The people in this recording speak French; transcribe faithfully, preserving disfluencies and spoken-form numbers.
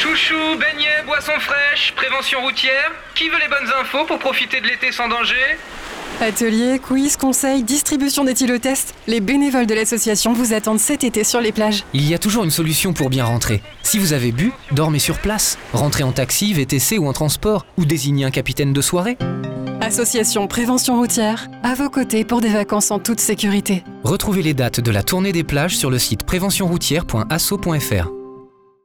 Chouchou, beignets, boissons fraîches, prévention routière. Qui veut les bonnes infos pour profiter de l'été sans danger? Ateliers, quiz, conseils, distribution d'éthylotest. Les bénévoles de l'association vous attendent cet été sur les plages. Il y a toujours une solution pour bien rentrer. Si vous avez bu, dormez sur place. Rentrez en taxi, V T C ou en transport, ou désignez un capitaine de soirée. Association Prévention Routière, à vos côtés pour des vacances en toute sécurité. Retrouvez les dates de la tournée des plages sur le site prévention routière point asso point f r.